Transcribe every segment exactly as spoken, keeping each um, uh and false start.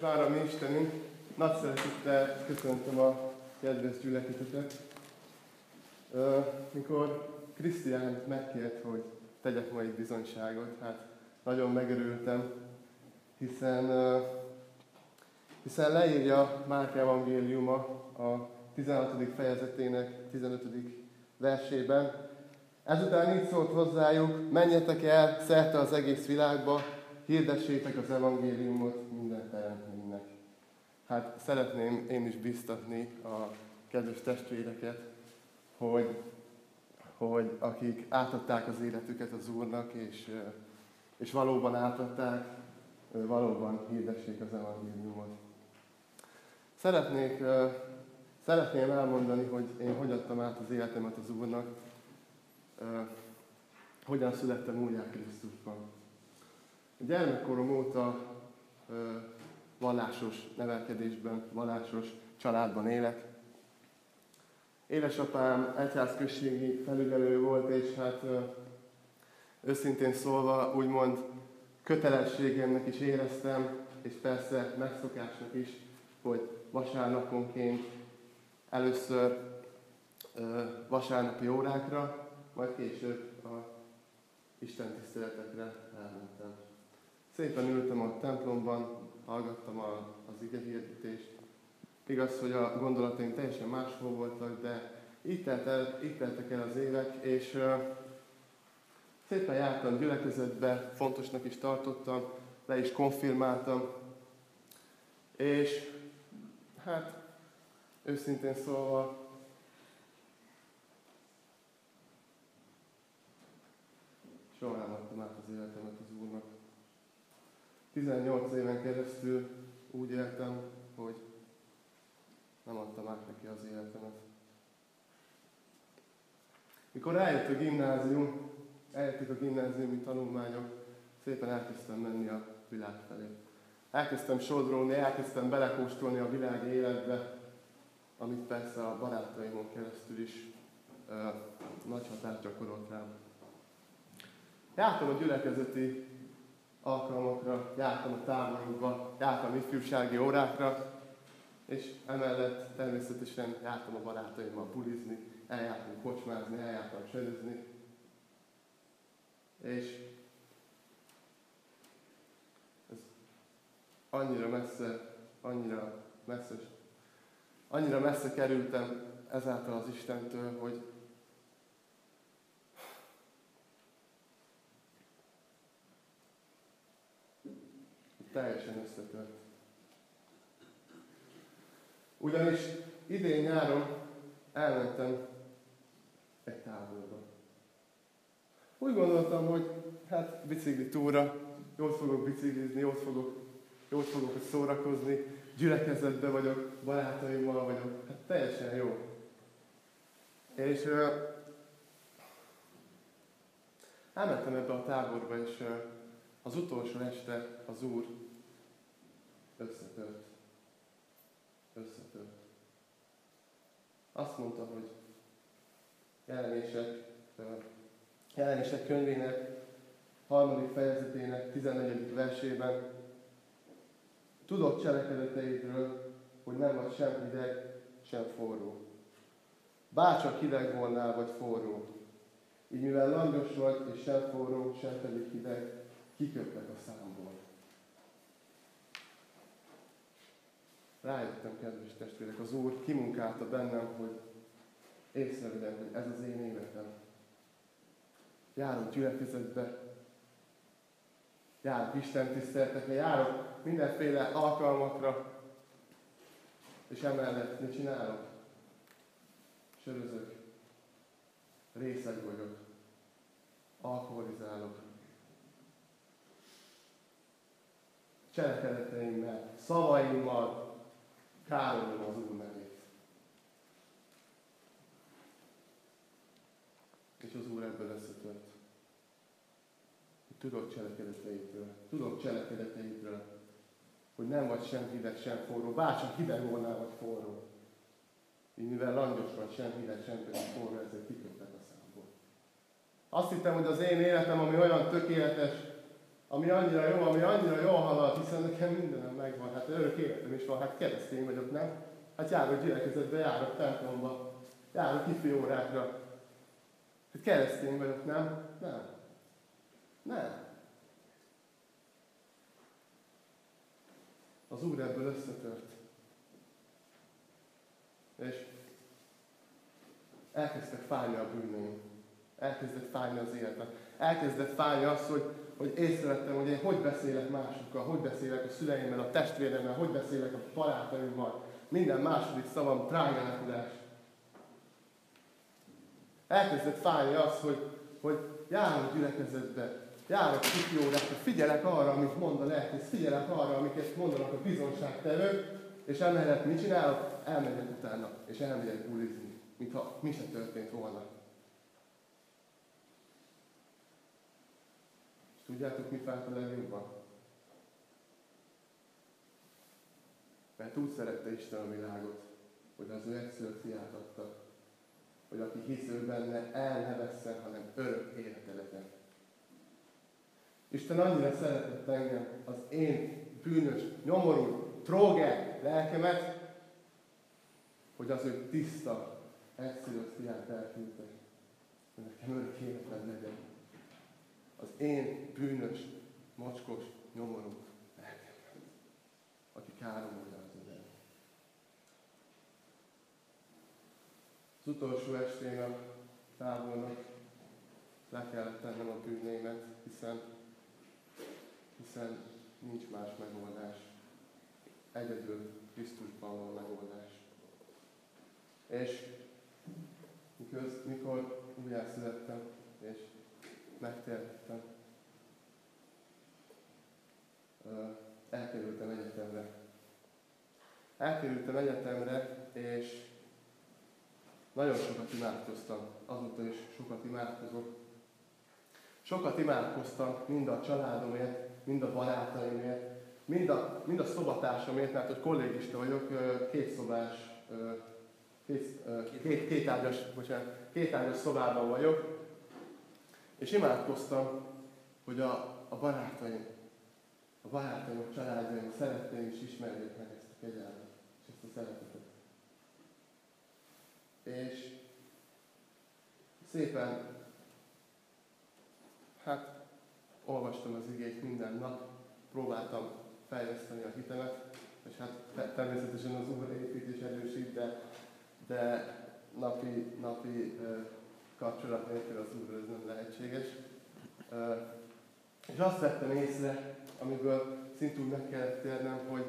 Váram Istenünk, nagy szeretettel köszöntöm a kedves gyülekezetet. Mikor Krisztián megkért, hogy tegyek ma egy bizonyságot, hát nagyon megörültem, hiszen, hiszen leírja Márk evangéliuma a tizenhatodik fejezetének tizenötödik versében. Ezután így szólt hozzájuk: menjetek el szerte az egész világba, hirdessétek az evangéliumot minden teremtménynek. Hát szeretném én is biztatni a kedves testvéreket, hogy, hogy akik átadták az életüket az Úrnak, és, és valóban átadták, valóban hirdessék az evangéliumot. Szeretnék, szeretném elmondani, hogy én hogy adtam át az életemet az Úrnak, hogyan születtem újjá Krisztusban. Gyermekkorom óta ö, vallásos nevelkedésben, vallásos családban élek. Édesapám egyházközségi felügyelő volt, és hát ö, őszintén szólva úgymond kötelességemnek is éreztem, és persze megszokásnak is, hogy vasárnaponként először ö, vasárnapi órákra, majd később a istentiszteletekre elmentem. Szépen ültem a templomban, hallgattam a, az igehirdetést. Igaz, hogy a gondolataim teljesen máshol voltak, de így, telt el, így teltek el az évek, és uh, szépen jártam gyülekezetbe, fontosnak is tartottam, le is konfirmáltam. És hát őszintén szólva, soha nem adtam át az életemet az Úrnak. tizennyolc éven keresztül úgy éltem, hogy nem adtam át neki az életemet. Mikor eljött a gimnázium, eljöttek a gimnáziumi tanulmányok, szépen elkezdtem menni a világ felé. Elkezdtem sodródni, elkezdtem belekóstolni a világ életbe, amit persze a barátaimon keresztül is ö, nagy hatást gyakorolt rám. Jártam a gyülekezeti alkalmakra, jártam a táborokba, jártam ifjúsági órákra, és emellett természetesen jártam a barátaimmal bulizni, eljártam kocsmázni, eljártam sörözni. És ez annyira messze, annyira messze, annyira messze kerültem ezáltal az Istentől, hogy teljesen összetört. Ugyanis idén nyáron elmentem egy táborba. Úgy gondoltam, hogy hát bicikli túra, jót fogok biciklizni, jót fogok, jót fogok szórakozni, gyülekezetben vagyok, barátaimmal vagyok, hát teljesen jó. És uh, elmentem ebbe a táborba, és uh, az utolsó este az Úr összetört. Összetört. Azt mondta, hogy jelenések, jelenések könyvének harmadik fejezetének tizennegyedik versében: tudod cselekedeteidről, hogy nem vagy sem hideg, sem forró. Bárcsak hideg volnál, vagy forró. Így mivel langyos vagy, és sem forró, sem pedig hideg, kiköptek a számból. Rájöttem, kedves testvérek, az Úr kimunkálta bennem, hogy észrevegyem, hogy ez az én életem. Járok gyülekezetbe, járok istentiszteletekre, járok mindenféle alkalmakra, és emellett mit csinálok? Sörözök, részeg vagyok, alkoholizálok. Cselekedeteimmel, szavaimmal károlom az Úr nevét. És az Úr ebből összetört. Tudok cselekedeteidről, tudok cselekedeteidről, hogy nem vagy sem hideg, sem forró, bárcsak hideg volnál, vagy forró. Így mivel langyos vagy, sem hideg, sem pedig forró, ezért kiköptek a számból. Azt hittem, hogy az én életem, ami olyan tökéletes, ami annyira jó, ami annyira jól halad, hiszen nekem mindenem megvan, hát örök életem is van, hát keresztény vagyok, nem? Hát járok gyülekezetbe, járok templomba, járok ifjú órákra. Hát keresztény vagyok, nem? Nem. Nem. Az Úr ebből összetört. És elkezdtek fájni a bűnöm. Elkezdett fájni az életem. Elkezdett fájni az, hogy, hogy észrevettem, hogy én hogy beszélek másokkal, hogy beszélek a szüleimmel, a testvéremmel, hogy beszélek a barátaimmal. Minden második szavam trágálkodás. Elkezdett fájni az, hogy, hogy járok gyülekezetbe, járok ifjórákra, figyelek arra, amit mond a lelkész, figyelek arra, amiket mondanak a bizonságtevők, és emellett mit csinálok? Elmegyek utána, és elmegyek bulizni, mintha mi se történt volna. És tudjátok, mi fájt a legjobban? Mert úgy szerette Isten a világot, hogy az ő egyszülött fiát adta, hogy aki hisz ő benne, el ne vesszen, hanem örök élete legyen. Isten annyira szeretett engem, az én bűnös, nyomorú, tróger lelkemet, hogy az ő tiszta, egyszülött fiát elküldte, hogy nekem örök életem legyen. Az én bűnös, mocskos, nyomorú lelkemet, aki káromolja az övet. Az utolsó estén a tábornak le kellett tennem a bűnémet, hiszen, hiszen nincs más megoldás. Egyedül Krisztusban van megoldás. És mikor, mikor újjászülettem, és megtértem, elkerültem egyetemre. Elkerültem egyetemre, és nagyon sokat imádkoztam, azóta is sokat imádkozok. Sokat imádkoztam mind a családomért, mind a barátaimért, mind a, mind a szobatársamért, mert hogy kollégista vagyok, két szobás, két, két, két, ágyas, bocsánat, két ágyas szobában vagyok, és imádkoztam, hogy a, a barátaim, a barátaim, a családjaim, a szeretteim is ismerjék meg ezt a kegyelmet, és ezt a szeretetet. És szépen, hát olvastam az igét minden nap, próbáltam fejleszteni a hitemet, és hát természetesen az Úr épít és erősít, de, de napi, napi uh, kapcsolat nélkül az Úrral ez nem lehetséges. Uh, és azt vettem észre, amiből szintúgy meg kellett térnem, hogy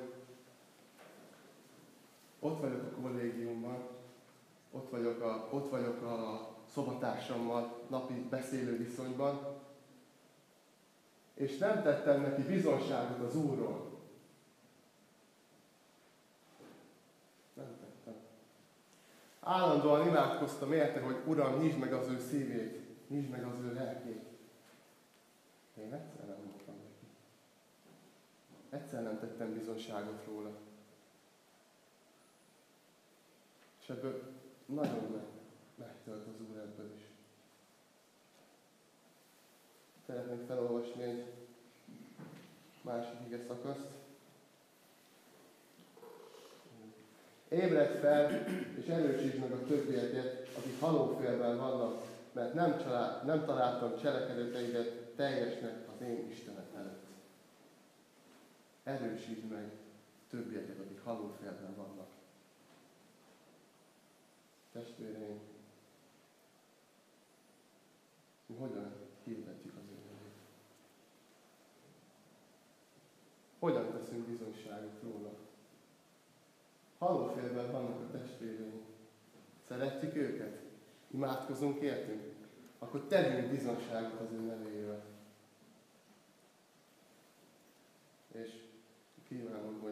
ott vagyok a kollégiumban, ott vagyok a, ott vagyok a szobatársammal napi beszélő viszonyban, és nem tettem neki bizonságot az Úrról. Nem tettem. Állandóan imádkoztam érte, hogy Uram, nyisd meg az ő szívét, nyisd meg az ő lelkét. Én egyszer nem mondtam neki. Egyszer nem tettem bizonságot róla. És ebből nagyon meg, megtölt az Úr ebből is. Szeretnék felolvasni egy másik ige szakaszt. Ébredj fel, és erősítsd meg a többieket, akik halófélben vannak, mert nem, csalá, nem találtam cselekedeteidet teljesnek az én Istenem előtt. Erősítsd meg többieket, akik halófélben vannak. Testvéreim, mi hogyan hirdetjük az ő nevét? Hogyan teszünk bizonyságot róla? Halófélben vannak a testvéreim. Szeretjük őket? Imádkozunk értünk? Akkor tegyünk bizonyságot az ő nevéről. És kívánom